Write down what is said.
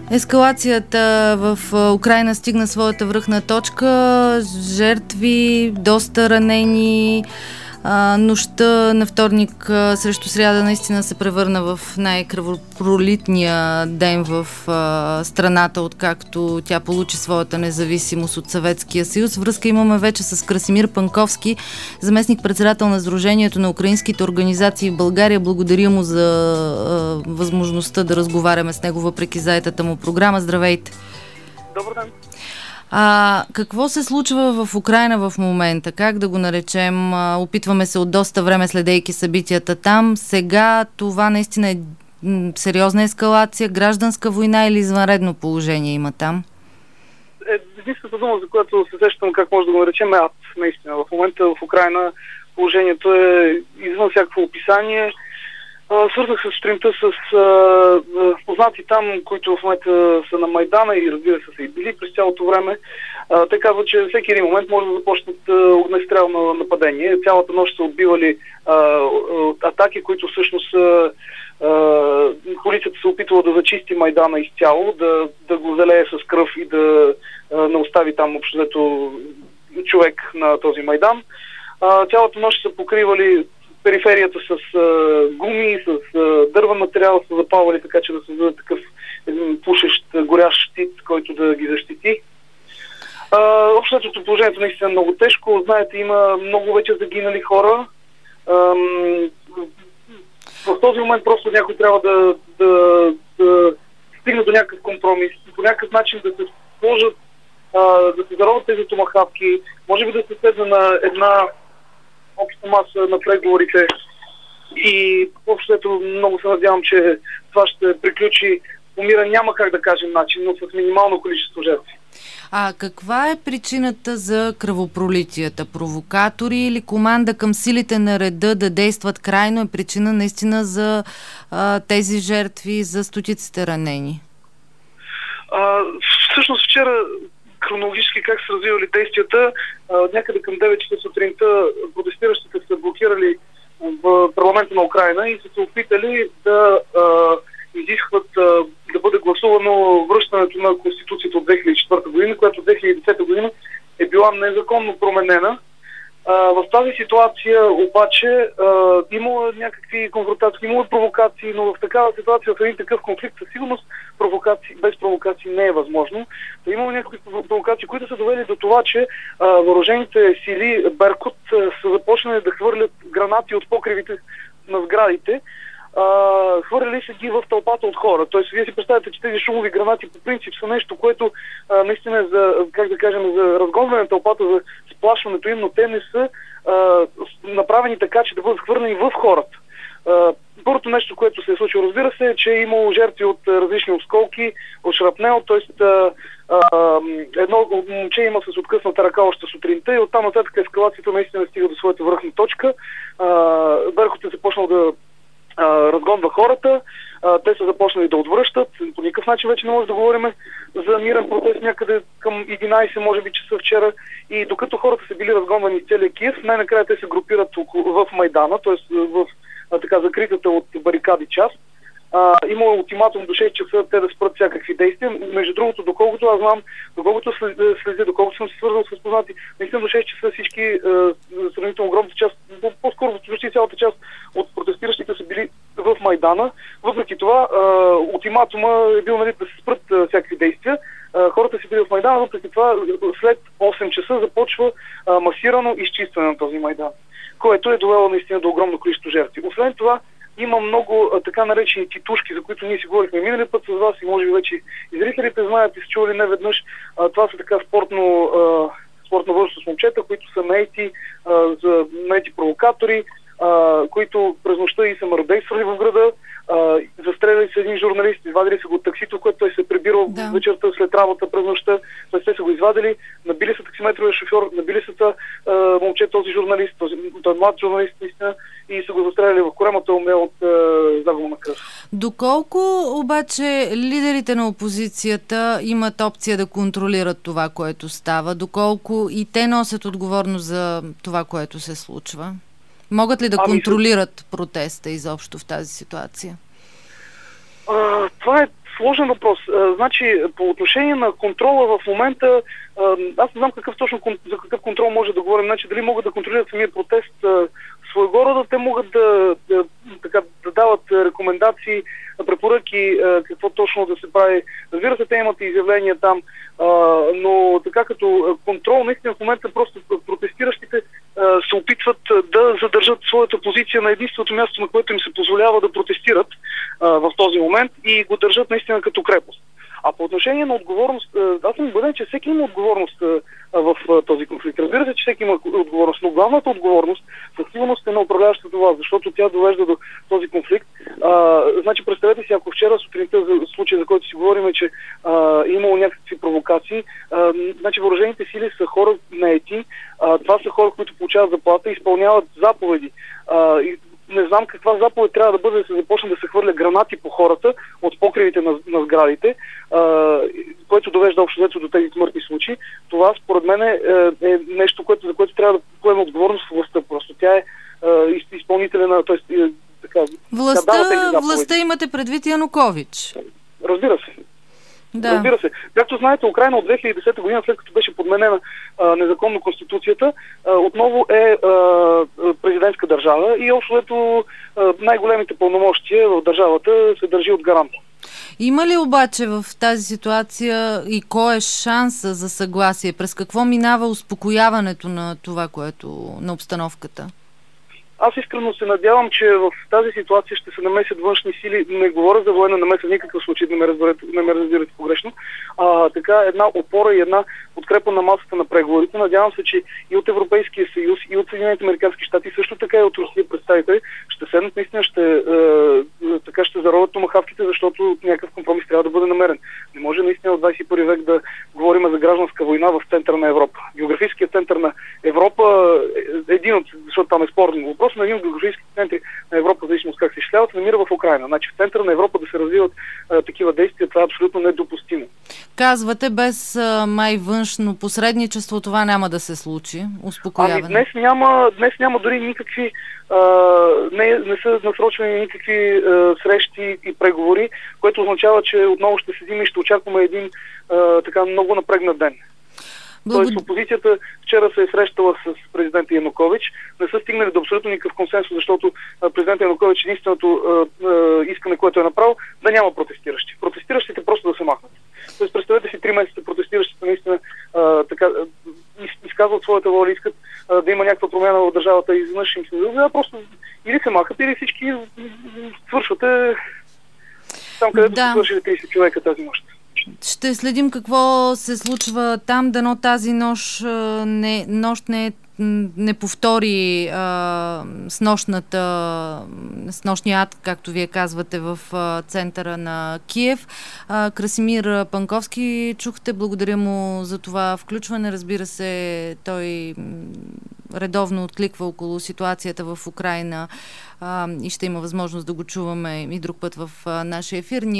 Ескалацията в Украйна стигна своята връхна точка. Жертви, доста ранени. Нощта на вторник срещу сряда наистина се превърна в най-кръвопролитния ден в страната, откакто тя получи своята независимост от Съветския съюз. Връзка имаме вече с Красимир Панковски, заместник-председател на Сдружението на украинските организации в България. Благодаря му за възможността да разговаряме с него въпреки заетата му програма. Здравейте! Добър ден! Какво се случва в Украйна в момента? Как да го наречем? Опитваме се от доста време, следейки събитията там. Сега това наистина е сериозна ескалация, гражданска война или извънредно положение има там? Единствената дума, за която се сещам как може да го наречем, е ад, наистина. В момента в Украйна положението е извън всякакво описание. Свързах се сутринта с познати там, които в момента са на Майдана и разбира се са и били през цялото време. Те казват, че всеки един момент може да започнат огнестрелно нападение. Цялата нощ са отбивали атаки, които всъщност полицията се опитвала да зачисти Майдана изцяло, да го залее с кръв и да не остави там общото човек на този Майдан. Цялата нощ са покривали периферията с гуми, с дървен материал, са запалвали така, че да създадат такъв един пушещ, горящ щит, който да ги защити. Общото положението наистина е много тежко. Знаете, има много вече загинали хора. В този момент просто някой трябва да стигне до някакъв компромис, по някакъв начин да се сложат, да се заровят тези томахавки, може би да се седне на една обща маса на преговорите и общото много се надявам, че това ще приключи по мирен, няма как да кажем начин, но с минимално количество жертви. Каква е причината за кръвопролитията? Провокатори или команда към силите на реда да действат крайно е причина наистина за тези жертви, за стотиците ранени? Всъщност вчера хронологически как са развивали действията, някъде към 9 часа сутринта протестиращите са блокирали в парламента на Украйна и са се опитали да изискват да бъде гласувано връщането на Конституцията от 2004 година, която от 2010 година е била незаконно променена. В тази ситуация обаче имало някакви конфронтации, имало провокации, но в такава ситуация, в един такъв конфликт, със сигурност без провокации не е възможно. Имало някакви провокации, които са довели до това, че въоръжените сили Беркут са започнали да хвърлят гранати от покривите на сградите. Хвърляли се ги в тълпата от хора. Тоест, вие си представяте, че тези шумови гранати по принцип са нещо, което наистина е за, как да кажем, за разгонване на тълпата, за сплашването им, но те не са направени така, че да бъдат хвърлени в хората. Първото нещо, което се е случило, разбира се, е, че е имало жертви от различни осколки, от шрапнел, т.е. едно момче има с откъсната ръка още сутринта и оттам нататък ескалацията наистина стига до своята връхна точка. Беркут е започнал да разгонва хората, те са започнали да отвръщат. По никакъв начин вече не може да говорим за мирен протест някъде към 11, може би часа вчера. И докато хората са били разгонвани в целия Киев, най-накрая те се групират в Майдана, т.е. в така закритата от барикади част. Има ултиматум до 6 часа те да спрат всякакви действия. Между другото, доколкото аз знам, доколкото следя, доколкото съм се свързал с познати, наистина до 6 часа всички сравнително огромната част, по-скоро почти цялата част от протестиращите са били в Майдана. Въпреки това, ултиматума е бил, нали, да се спрат всякакви действия. Хората си били в Майдана, въпреки това след 8 часа започва масирано изчистване на този Майдан, което е довело наистина до огромно количество жертви. Освен това, има много така наречени титушки, за които ние си говорихме минали път с вас и може би вече и зрителите знаят и са чували не веднъж. Това са така спортно възраст с момчета, които са наети провокатори, които през нощта и са мародействали в града, застреляли са един журналист, извадили са го от таксито, което той се е прибирал вечерта след работа през нощта, те са го извадили, набили са таксиметровия шофьор, набили са момче, този журналист, този млад журналист наистина, и са го застреляли в коремата уме от загуба на кръв. Доколко обаче лидерите на опозицията имат опция да контролират това, което става? Доколко и те носят отговорност за това, което се случва? Могат ли да контролират протеста изобщо в тази ситуация? Това е сложен въпрос. Значи, по отношение на контрола в момента, аз не знам за какъв контрол може да говорим. Значи, дали могат да контролират самия протест своего рода, те могат да дават рекомендации, препоръки, какво точно да се прави. Разбира се, те имат изявления там, но така като контрол, наистина в момента просто протестиращите се опитват да задържат своята позиция на единственото място, на което им се позволява да протестират в този момент и го държат наистина като крепост. А по отношение на отговорност, аз съм убеден, че всеки има отговорност в този конфликт. Разбира се, че всеки има отговорност, но главната отговорност със сигурност е на управляващата власт, защото тя довежда до този конфликт. Значи, представете си, ако вчера сутринта, за случая, за който си говорим, е, че имало някакви провокации, значи въоръжените сили са хора наети, това са хора, които получават заплата и изпълняват заповеди. Не знам каква заповед трябва да бъде да се започне да се хвърля гранати по хората от покривите на сградите, което довежда общо взето до тези смъртни случаи. Това според мен е нещо, за което трябва да поеме отговорност в властта. Просто тя е изпълнителна, т.е. Властта имате предвид Янукович. Разбира се. Да. Разбира се. Както знаете, Украйна от 2010 година, след като беше подменена незаконно конституцията, отново е президентска държава и общо взето най-големите пълномощия в държавата се държи от гаранта. Има ли обаче в тази ситуация и кой е шанса за съгласие? През какво минава успокояването на това, на обстановката? Аз искрено се надявам, че в тази ситуация ще се намесят външни сили. Не говоря за военна намеса в никакъв случай, не ме разбирате погрешно. Така една опора и една подкрепа на масата на преговорите. Надявам се, че и от Европейския съюз, и от Съединените американски щати, също така и от Русия представители ще седнат, наистина ще заровят томахавките, защото някакъв компромис трябва да бъде намерен. Не може наистина в 21 век да говорим за гражданска война в центъра на Европа. Географическият център на Европа защото там е спорен въпрос, на един от географическите центри на Европа, зависимо как се изчисляват, се намира в Украйна. Значи в центъра на Европа да се развиват такива действия, това е абсолютно недопустимо. Казвате, без май външно посредничество това няма да се случи? Успокояване. Днес няма дори никакви не са насрочвани никакви срещи и преговори, което означава, че отново ще седим и ще очакваме един така много напрегнат ден. Тоест опозицията вчера се е срещала с президента Янукович. Не са стигнали до абсолютно никакъв консенсус, защото президента Янукович единственото искане, което е направил, да няма протестиращи. Протестиращите просто да се махнат. Тоест представете си 3 месеца протестиращите наистина изказват своята воля, искат да има някаква промяна в държавата и изведнъж им се да просто или се махат, или всички свършвате там, където се свършили 30 човека тази нощ. Ще следим какво се случва там, дано тази нощ не повтори с нощния ад, както вие казвате, в центъра на Киев. Красимир Панковски чухте, благодаря му за това включване. Разбира се, той редовно откликва около ситуацията в Украйна и ще има възможност да го чуваме и друг път в нашия ефир.